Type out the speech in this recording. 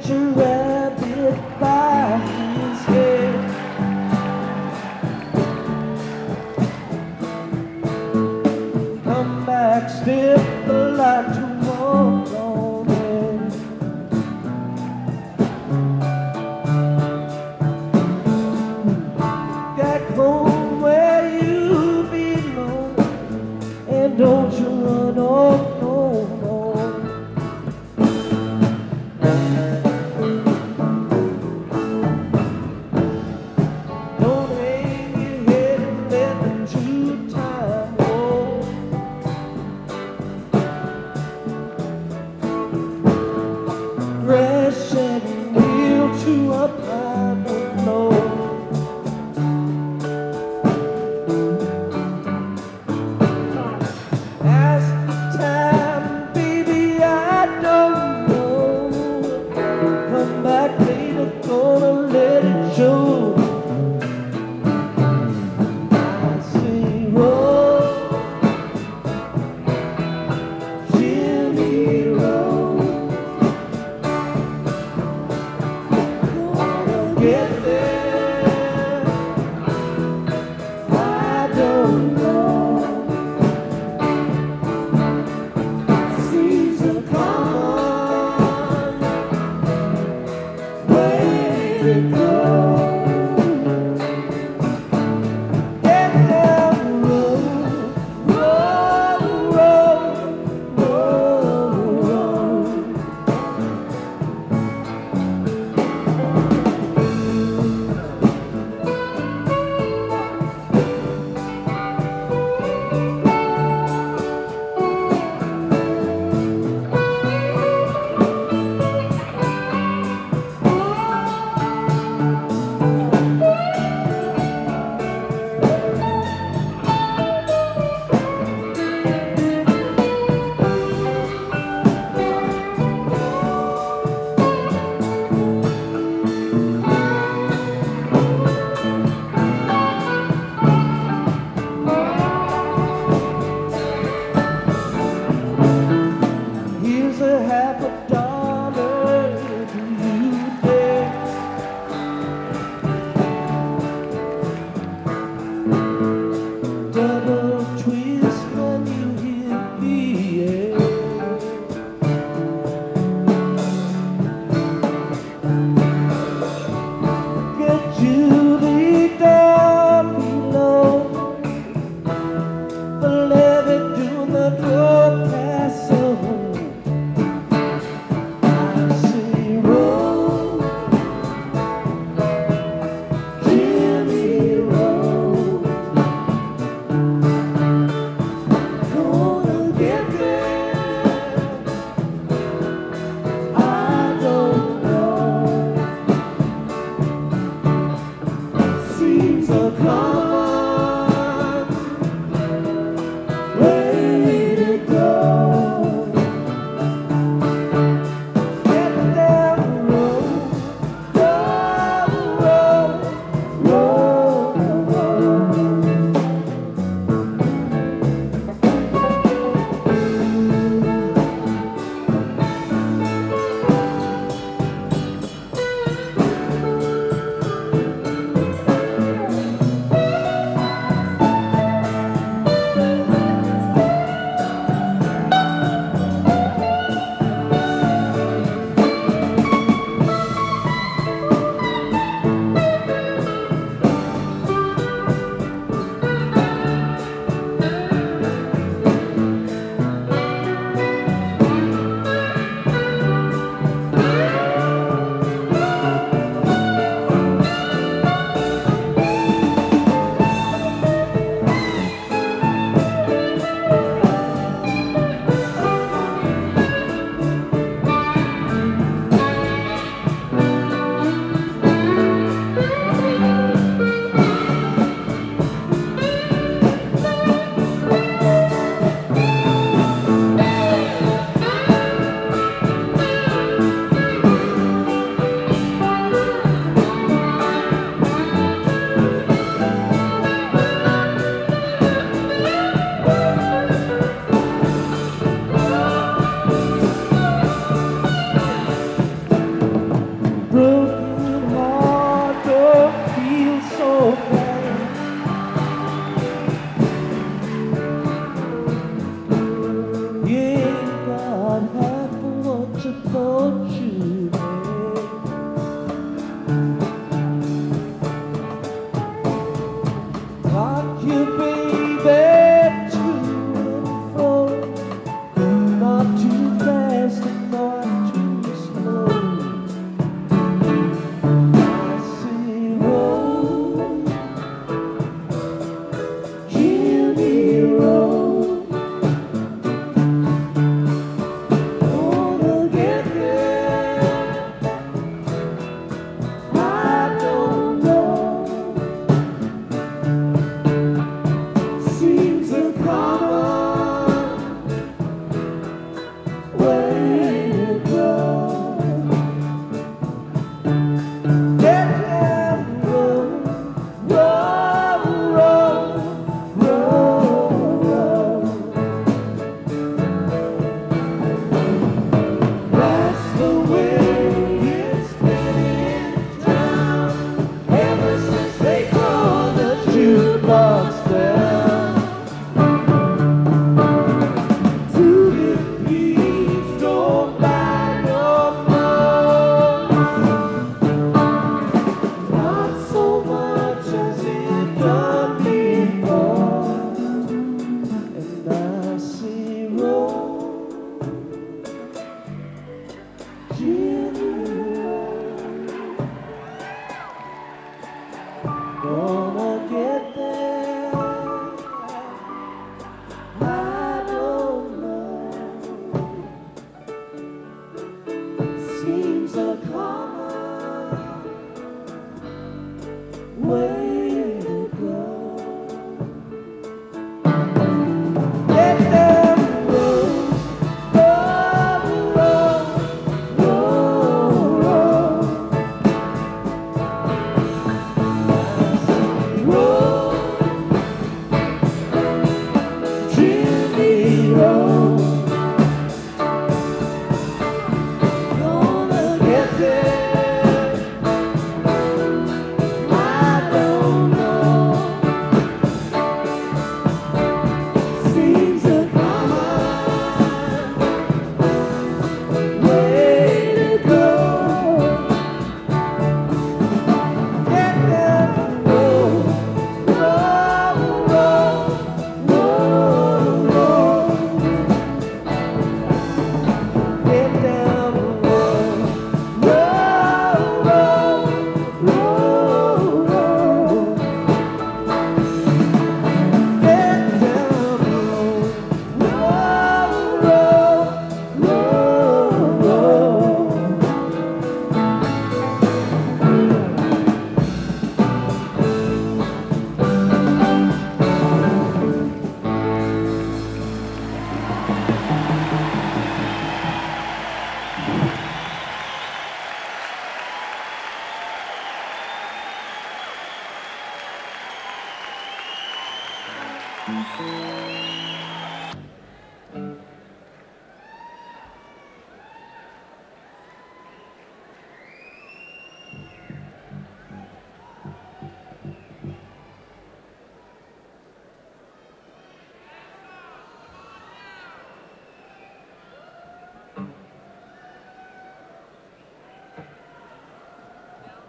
catch a rabbit by his head. Come back, step the light to walk on in. Back home where you belong, and don't you run off no more. Don't hang your head and let the true time roll. Crash and kneel to a pine floor. As time, baby, I don't know. Come back later, gonna let it show. I say roll, Jimmy roll. Gonna get there, I don't know. Seems a common way to go. Get down the road, roll, roll, roll, roll. Here's a $50, do you dare? Double twist when you hit the air. Get Julie down below, the levee to the door pass. head down the road. Road, road, road, road. Head down the road. Road, road, road, road.